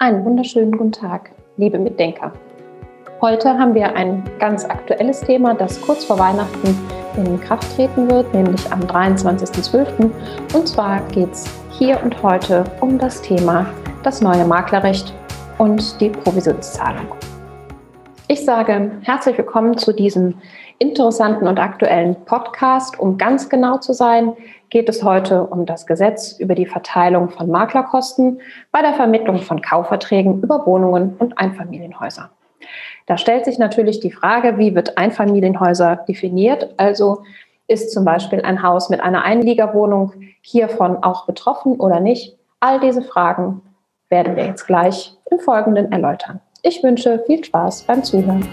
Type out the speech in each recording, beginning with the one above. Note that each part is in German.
Einen wunderschönen guten Tag, liebe Mitdenker. Heute haben wir ein ganz aktuelles Thema, das kurz vor Weihnachten in Kraft treten wird, nämlich am 23.12. Und zwar geht es hier und heute um das Thema das neue Maklerrecht und die Provisionszahlung. Ich sage herzlich willkommen zu diesem interessanten und aktuellen Podcast. Um ganz genau zu sein, geht es heute um das Gesetz über die Verteilung von Maklerkosten bei der Vermittlung von Kaufverträgen über Wohnungen und Einfamilienhäuser. Da stellt sich natürlich die Frage, wie wird Einfamilienhäuser definiert? Also ist zum Beispiel ein Haus mit einer Einliegerwohnung hiervon auch betroffen oder nicht? All diese Fragen werden wir jetzt gleich im Folgenden erläutern. Ich wünsche viel Spaß beim Zuhören.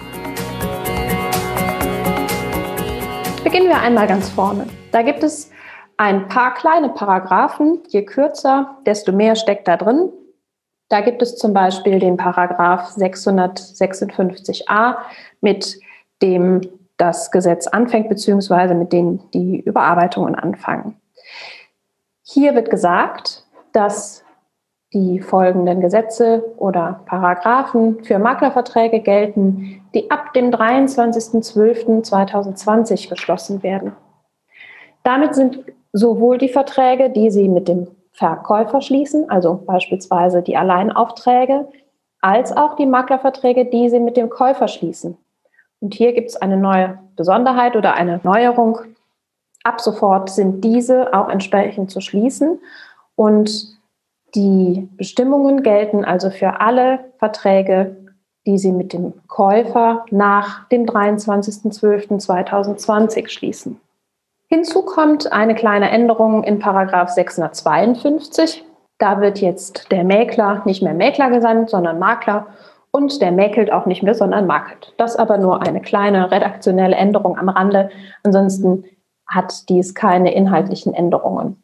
Beginnen wir einmal ganz vorne. Da gibt es ein paar kleine Paragraphen. Je kürzer, desto mehr steckt da drin. Da gibt es zum Beispiel den Paragraph 656a, mit dem das Gesetz anfängt, beziehungsweise mit dem die Überarbeitungen anfangen. Hier wird gesagt, dass die folgenden Gesetze oder Paragraphen für Maklerverträge gelten, die ab dem 23.12.2020 geschlossen werden. Damit sind sowohl die Verträge, die Sie mit dem Verkäufer schließen, also beispielsweise die Alleinaufträge, als auch die Maklerverträge, die Sie mit dem Käufer schließen. Und hier gibt es eine neue Besonderheit oder eine Neuerung. Ab sofort sind diese auch entsprechend zu schließen und die Bestimmungen gelten also für alle Verträge, die Sie mit dem Käufer nach dem 23.12.2020 schließen. Hinzu kommt eine kleine Änderung in Paragraph 652. Da wird jetzt der Mäkler nicht mehr Mäkler genannt, sondern Makler, und der mäkelt auch nicht mehr, sondern makelt. Das aber nur eine kleine redaktionelle Änderung am Rande. Ansonsten hat dies keine inhaltlichen Änderungen.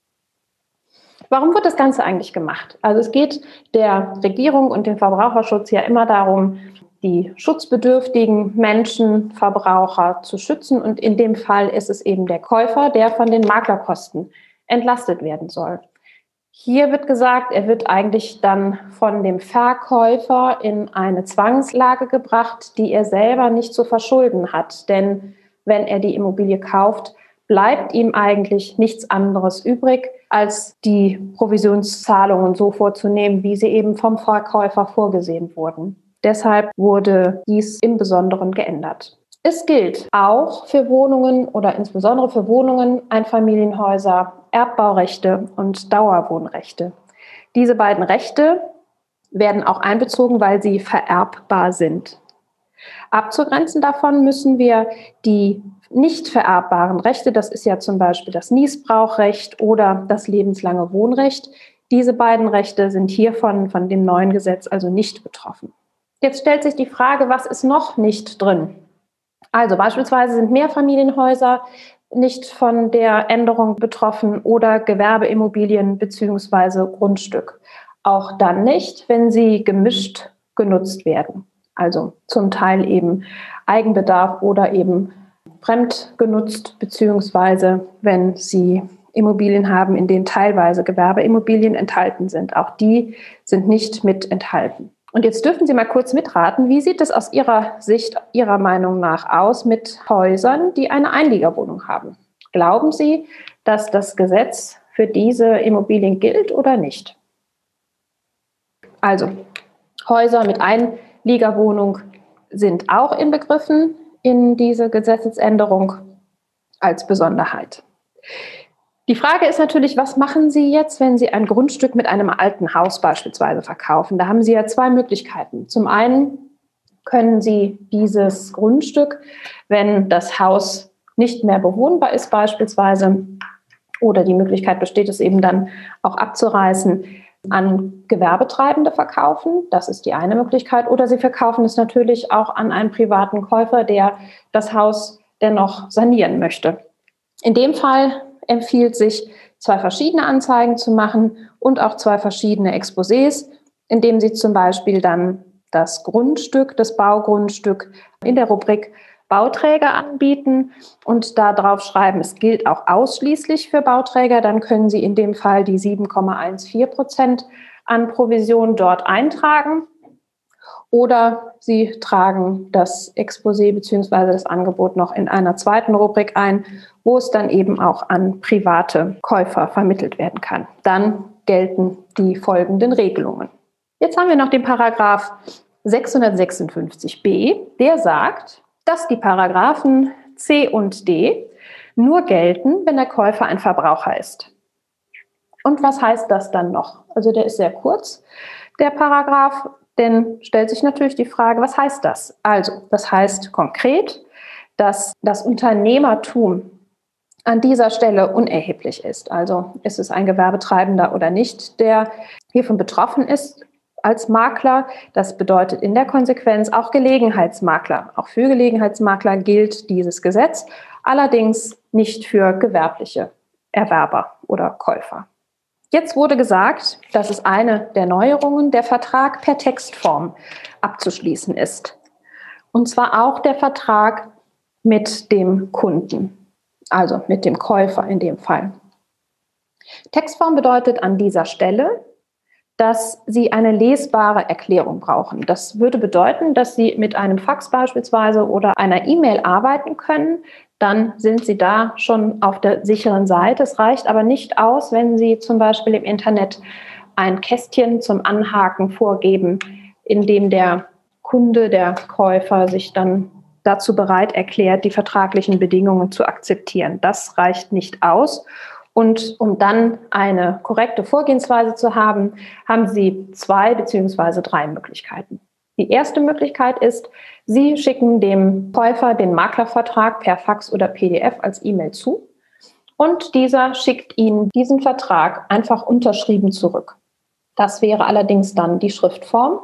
Warum wird das Ganze eigentlich gemacht? Also es geht der Regierung und dem Verbraucherschutz ja immer darum, die schutzbedürftigen Menschen, Verbraucher zu schützen. Und in dem Fall ist es eben der Käufer, der von den Maklerkosten entlastet werden soll. Hier wird gesagt, er wird eigentlich dann von dem Verkäufer in eine Zwangslage gebracht, die er selber nicht zu verschulden hat. Denn wenn er die Immobilie kauft, bleibt ihm eigentlich nichts anderes übrig, als die Provisionszahlungen so vorzunehmen, wie sie eben vom Verkäufer vorgesehen wurden. Deshalb wurde dies im Besonderen geändert. Es gilt auch für Wohnungen oder insbesondere für Wohnungen, Einfamilienhäuser, Erbbaurechte und Dauerwohnrechte. Diese beiden Rechte werden auch einbezogen, weil sie vererbbar sind. Abzugrenzen davon müssen wir die nicht vererbbaren Rechte, das ist ja zum Beispiel das Nießbrauchrecht oder das lebenslange Wohnrecht. Diese beiden Rechte sind hiervon von dem neuen Gesetz also nicht betroffen. Jetzt stellt sich die Frage, was ist noch nicht drin? Also beispielsweise sind Mehrfamilienhäuser nicht von der Änderung betroffen oder Gewerbeimmobilien bzw. Grundstück. Auch dann nicht, wenn sie gemischt genutzt werden. Also zum Teil eben Eigenbedarf oder eben fremd genutzt, beziehungsweise wenn Sie Immobilien haben, in denen teilweise Gewerbeimmobilien enthalten sind. Auch die sind nicht mit enthalten. Und jetzt dürfen Sie mal kurz mitraten, wie sieht es aus Ihrer Sicht, Ihrer Meinung nach aus mit Häusern, die eine Einliegerwohnung haben? Glauben Sie, dass das Gesetz für diese Immobilien gilt oder nicht? Also Häuser mit Einliegerwohnung sind auch inbegriffen in diese Gesetzesänderung als Besonderheit. Die Frage ist natürlich, was machen Sie jetzt, wenn Sie ein Grundstück mit einem alten Haus beispielsweise verkaufen? Da haben Sie ja zwei Möglichkeiten. Zum einen können Sie dieses Grundstück, wenn das Haus nicht mehr bewohnbar ist beispielsweise, oder die Möglichkeit besteht es eben dann auch abzureißen, an Gewerbetreibende verkaufen. Das ist die eine Möglichkeit. Oder Sie verkaufen es natürlich auch an einen privaten Käufer, der das Haus dennoch sanieren möchte. In dem Fall empfiehlt sich, zwei verschiedene Anzeigen zu machen und auch zwei verschiedene Exposés, indem Sie zum Beispiel dann das Grundstück, das Baugrundstück in der Rubrik Bauträger anbieten und da drauf schreiben, es gilt auch ausschließlich für Bauträger, dann können Sie in dem Fall die 7,14% an Provision dort eintragen oder Sie tragen das Exposé bzw. das Angebot noch in einer zweiten Rubrik ein, wo es dann eben auch an private Käufer vermittelt werden kann. Dann gelten die folgenden Regelungen. Jetzt haben wir noch den Paragraph 656b, der sagt, dass die Paragraphen C und D nur gelten, wenn der Käufer ein Verbraucher ist. Und was heißt das dann noch? Also der ist sehr kurz, der Paragraph, denn stellt sich natürlich die Frage, was heißt das? Also, das heißt konkret, dass das Unternehmertum an dieser Stelle unerheblich ist. Also ist es ein Gewerbetreibender oder nicht, der hiervon betroffen ist als Makler. Das bedeutet in der Konsequenz auch Gelegenheitsmakler. Auch für Gelegenheitsmakler gilt dieses Gesetz, allerdings nicht für gewerbliche Erwerber oder Käufer. Jetzt wurde gesagt, dass es eine der Neuerungen, der Vertrag per Textform abzuschließen ist. Und zwar auch der Vertrag mit dem Kunden, also mit dem Käufer in dem Fall. Textform bedeutet an dieser Stelle, dass Sie eine lesbare Erklärung brauchen. Das würde bedeuten, dass Sie mit einem Fax beispielsweise oder einer E-Mail arbeiten können. Dann sind Sie da schon auf der sicheren Seite. Es reicht aber nicht aus, wenn Sie zum Beispiel im Internet ein Kästchen zum Anhaken vorgeben, in dem der Kunde, der Käufer sich dann dazu bereit erklärt, die vertraglichen Bedingungen zu akzeptieren. Das reicht nicht aus. Und um dann eine korrekte Vorgehensweise zu haben, haben Sie 2 bzw. 3 Möglichkeiten. Die erste Möglichkeit ist, Sie schicken dem Käufer den Maklervertrag per Fax oder PDF als E-Mail zu und dieser schickt Ihnen diesen Vertrag einfach unterschrieben zurück. Das wäre allerdings dann die Schriftform.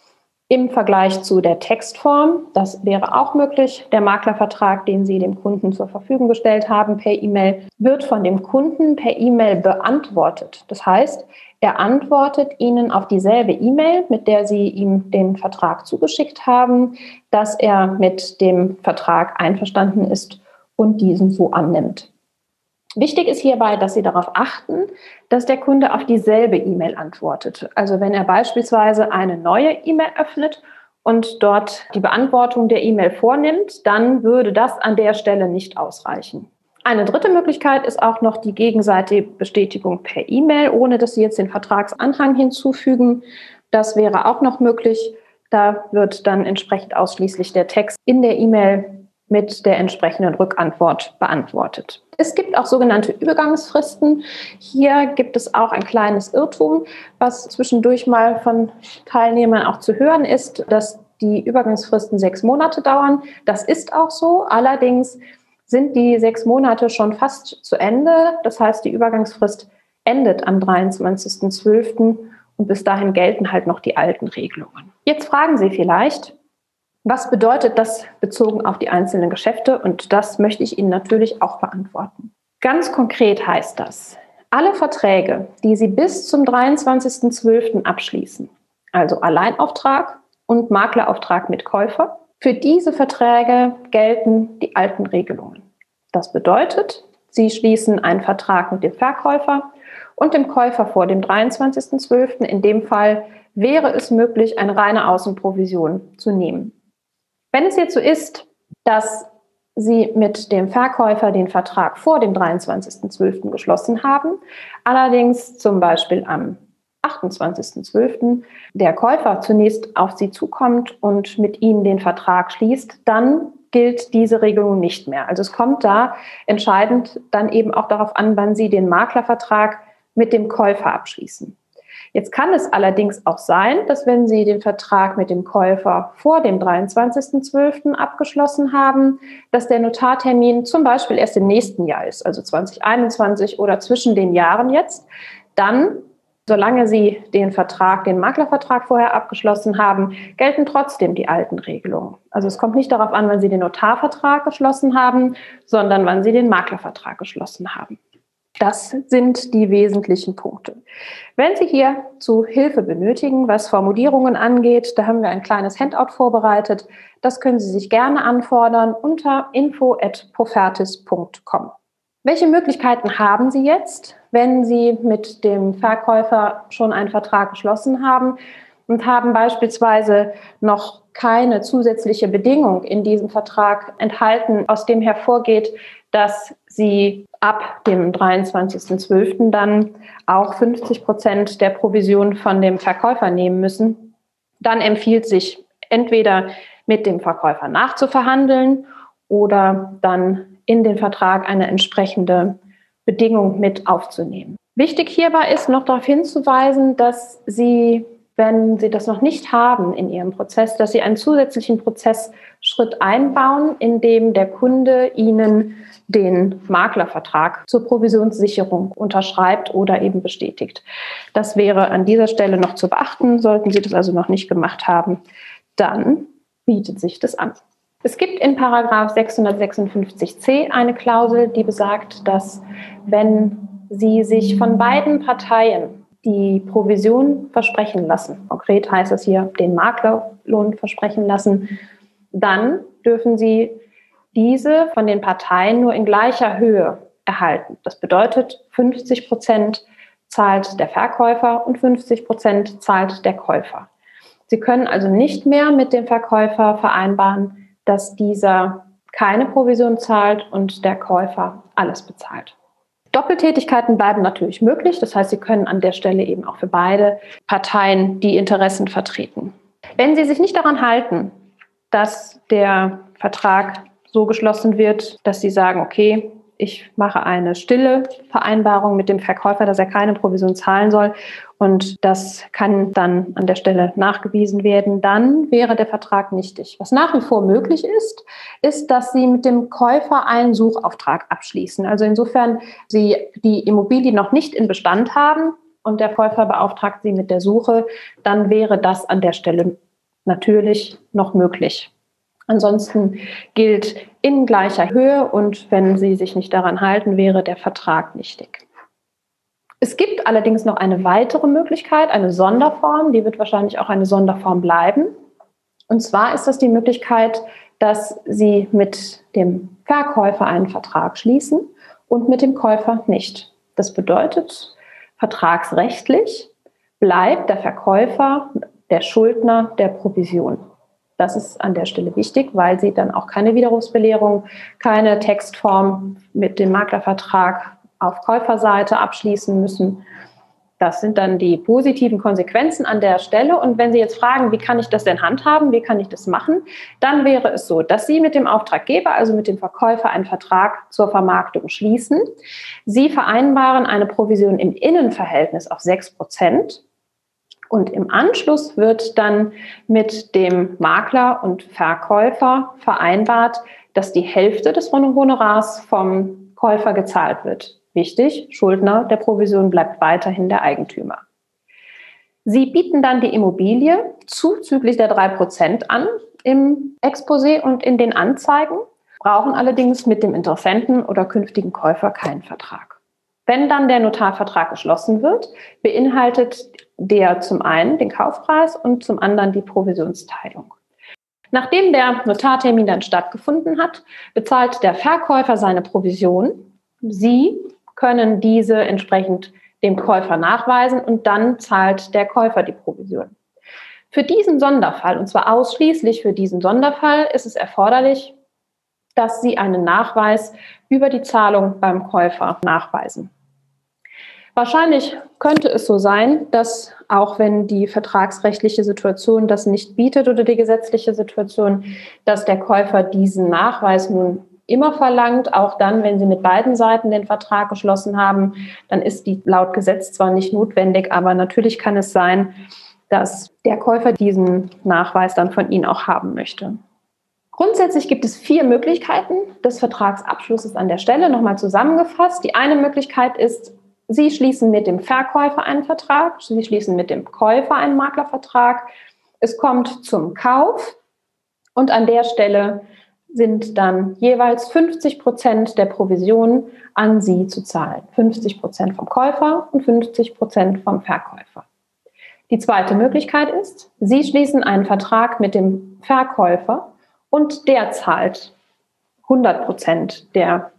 Im Vergleich zu der Textform, das wäre auch möglich, der Maklervertrag, den Sie dem Kunden zur Verfügung gestellt haben per E-Mail, wird von dem Kunden per E-Mail beantwortet. Das heißt, er antwortet Ihnen auf dieselbe E-Mail, mit der Sie ihm den Vertrag zugeschickt haben, dass er mit dem Vertrag einverstanden ist und diesen so annimmt. Wichtig ist hierbei, dass Sie darauf achten, dass der Kunde auf dieselbe E-Mail antwortet. Also wenn er beispielsweise eine neue E-Mail öffnet und dort die Beantwortung der E-Mail vornimmt, dann würde das an der Stelle nicht ausreichen. Eine dritte Möglichkeit ist auch noch die gegenseitige Bestätigung per E-Mail, ohne dass Sie jetzt den Vertragsanhang hinzufügen. Das wäre auch noch möglich. Da wird dann entsprechend ausschließlich der Text in der E-Mail mit der entsprechenden Rückantwort beantwortet. Es gibt auch sogenannte Übergangsfristen. Hier gibt es auch ein kleines Irrtum, was zwischendurch mal von Teilnehmern auch zu hören ist, dass die Übergangsfristen 6 Monate dauern. Das ist auch so. Allerdings sind die 6 Monate schon fast zu Ende. Das heißt, die Übergangsfrist endet am 23.12. und bis dahin gelten halt noch die alten Regelungen. Jetzt fragen Sie vielleicht, was bedeutet das bezogen auf die einzelnen Geschäfte? Und das möchte ich Ihnen natürlich auch beantworten. Ganz konkret heißt das, alle Verträge, die Sie bis zum 23.12. abschließen, also Alleinauftrag und Maklerauftrag mit Käufer, für diese Verträge gelten die alten Regelungen. Das bedeutet, Sie schließen einen Vertrag mit dem Verkäufer und dem Käufer vor dem 23.12. In dem Fall wäre es möglich, eine reine Außenprovision zu nehmen. Wenn es jetzt so ist, dass Sie mit dem Verkäufer den Vertrag vor dem 23.12. geschlossen haben, allerdings zum Beispiel am 28.12. der Käufer zunächst auf Sie zukommt und mit Ihnen den Vertrag schließt, dann gilt diese Regelung nicht mehr. Also es kommt da entscheidend dann eben auch darauf an, wann Sie den Maklervertrag mit dem Käufer abschließen. Jetzt kann es allerdings auch sein, dass wenn Sie den Vertrag mit dem Käufer vor dem 23.12. abgeschlossen haben, dass der Notartermin zum Beispiel erst im nächsten Jahr ist, also 2021 oder zwischen den Jahren jetzt. Dann, solange Sie den Maklervertrag vorher abgeschlossen haben, gelten trotzdem die alten Regelungen. Also es kommt nicht darauf an, wann Sie den Notarvertrag geschlossen haben, sondern wann Sie den Maklervertrag geschlossen haben. Das sind die wesentlichen Punkte. Wenn Sie hierzu Hilfe benötigen, was Formulierungen angeht, da haben wir ein kleines Handout vorbereitet. Das können Sie sich gerne anfordern unter info@profertis.com. Welche Möglichkeiten haben Sie jetzt, wenn Sie mit dem Verkäufer schon einen Vertrag geschlossen haben und haben beispielsweise noch keine zusätzliche Bedingung in diesem Vertrag enthalten, aus dem hervorgeht, dass Sie ab dem 23.12. dann auch 50% der Provision von dem Verkäufer nehmen müssen? Dann empfiehlt sich entweder mit dem Verkäufer nachzuverhandeln oder dann in den Vertrag eine entsprechende Bedingung mit aufzunehmen. Wichtig hierbei ist noch darauf hinzuweisen, dass Sie, wenn Sie das noch nicht haben in Ihrem Prozess, dass Sie einen zusätzlichen Prozessschritt einbauen, in dem der Kunde Ihnen den Maklervertrag zur Provisionssicherung unterschreibt oder eben bestätigt. Das wäre an dieser Stelle noch zu beachten. Sollten Sie das also noch nicht gemacht haben, dann bietet sich das an. Es gibt in Paragraph 656c eine Klausel, die besagt, dass wenn Sie sich von beiden Parteien die Provision versprechen lassen, konkret heißt es hier den Maklerlohn versprechen lassen, dann dürfen Sie diese von den Parteien nur in gleicher Höhe erhalten. Das bedeutet, 50% zahlt der Verkäufer und 50% zahlt der Käufer. Sie können also nicht mehr mit dem Verkäufer vereinbaren, dass dieser keine Provision zahlt und der Käufer alles bezahlt. Doppeltätigkeiten bleiben natürlich möglich. Das heißt, Sie können an der Stelle eben auch für beide Parteien die Interessen vertreten. Wenn Sie sich nicht daran halten, dass der Vertrag so geschlossen wird, dass Sie sagen, okay, ich mache eine stille Vereinbarung mit dem Verkäufer, dass er keine Provision zahlen soll und das kann dann an der Stelle nachgewiesen werden, dann wäre der Vertrag nichtig. Was nach wie vor möglich ist, dass Sie mit dem Käufer einen Suchauftrag abschließen. Also insofern Sie die Immobilie noch nicht in Bestand haben und der Käufer beauftragt Sie mit der Suche, dann wäre das an der Stelle natürlich noch möglich. Ansonsten gilt in gleicher Höhe und wenn Sie sich nicht daran halten, wäre der Vertrag nichtig. Es gibt allerdings noch eine weitere Möglichkeit, eine Sonderform, die wird wahrscheinlich auch eine Sonderform bleiben. Und zwar ist das die Möglichkeit, dass Sie mit dem Verkäufer einen Vertrag schließen und mit dem Käufer nicht. Das bedeutet, vertragsrechtlich bleibt der Verkäufer der Schuldner der Provision. Das ist an der Stelle wichtig, weil Sie dann auch keine Widerrufsbelehrung, keine Textform mit dem Maklervertrag auf Käuferseite abschließen müssen. Das sind dann die positiven Konsequenzen an der Stelle. Und wenn Sie jetzt fragen, wie kann ich das denn handhaben, wie kann ich das machen, dann wäre es so, dass Sie mit dem Auftraggeber, also mit dem Verkäufer, einen Vertrag zur Vermarktung schließen. Sie vereinbaren eine Provision im Innenverhältnis auf 6%. Und im Anschluss wird dann mit dem Makler und Verkäufer vereinbart, dass die Hälfte des Honorars vom Käufer gezahlt wird. Wichtig, Schuldner der Provision bleibt weiterhin der Eigentümer. Sie bieten dann die Immobilie zuzüglich der 3% an im Exposé und in den Anzeigen, brauchen allerdings mit dem Interessenten oder künftigen Käufer keinen Vertrag. Wenn dann der Notarvertrag geschlossen wird, beinhaltet der zum einen den Kaufpreis und zum anderen die Provisionsteilung. Nachdem der Notartermin dann stattgefunden hat, bezahlt der Verkäufer seine Provision. Sie können diese entsprechend dem Käufer nachweisen und dann zahlt der Käufer die Provision. Für diesen Sonderfall, und zwar ausschließlich für diesen Sonderfall, ist es erforderlich, dass Sie einen Nachweis über die Zahlung beim Käufer nachweisen. Wahrscheinlich könnte es so sein, dass auch wenn die vertragsrechtliche Situation das nicht bietet oder die gesetzliche Situation, dass der Käufer diesen Nachweis nun immer verlangt, auch dann, wenn Sie mit beiden Seiten den Vertrag geschlossen haben, dann ist die laut Gesetz zwar nicht notwendig, aber natürlich kann es sein, dass der Käufer diesen Nachweis dann von Ihnen auch haben möchte. Grundsätzlich gibt es 4 Möglichkeiten des Vertragsabschlusses an der Stelle. Nochmal zusammengefasst. Die eine Möglichkeit ist, Sie schließen mit dem Verkäufer einen Vertrag, Sie schließen mit dem Käufer einen Maklervertrag. Es kommt zum Kauf und an der Stelle sind dann jeweils 50% der Provision an Sie zu zahlen. 50% vom Käufer und 50% vom Verkäufer. Die zweite Möglichkeit ist, Sie schließen einen Vertrag mit dem Verkäufer und der zahlt 100% der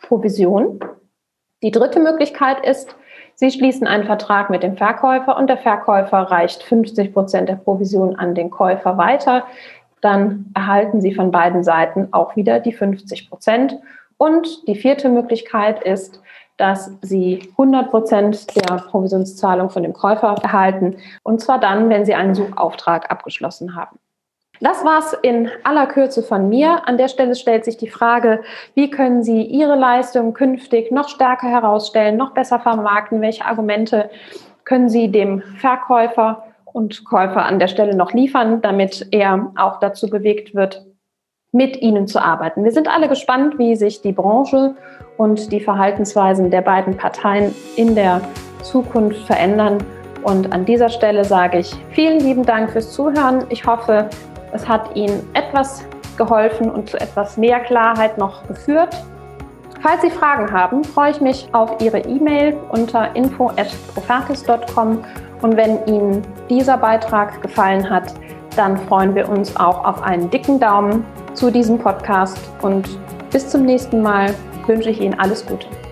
Provision. Die dritte Möglichkeit ist, Sie schließen einen Vertrag mit dem Verkäufer und der Verkäufer reicht 50% der Provision an den Käufer weiter. Dann erhalten Sie von beiden Seiten auch wieder die 50%. Und die vierte Möglichkeit ist, dass Sie 100% der Provisionszahlung von dem Käufer erhalten, und zwar dann, wenn Sie einen Suchauftrag abgeschlossen haben. Das war's in aller Kürze von mir. An der Stelle stellt sich die Frage, wie können Sie Ihre Leistung künftig noch stärker herausstellen, noch besser vermarkten? Welche Argumente können Sie dem Verkäufer und Käufer an der Stelle noch liefern, damit er auch dazu bewegt wird, mit Ihnen zu arbeiten? Wir sind alle gespannt, wie sich die Branche und die Verhaltensweisen der beiden Parteien in der Zukunft verändern. Und an dieser Stelle sage ich vielen lieben Dank fürs Zuhören. Ich hoffe, es hat Ihnen etwas geholfen und zu etwas mehr Klarheit noch geführt. Falls Sie Fragen haben, freue ich mich auf Ihre E-Mail unter info@profertis.com. Und wenn Ihnen dieser Beitrag gefallen hat, dann freuen wir uns auch auf einen dicken Daumen zu diesem Podcast. Und bis zum nächsten Mal wünsche ich Ihnen alles Gute.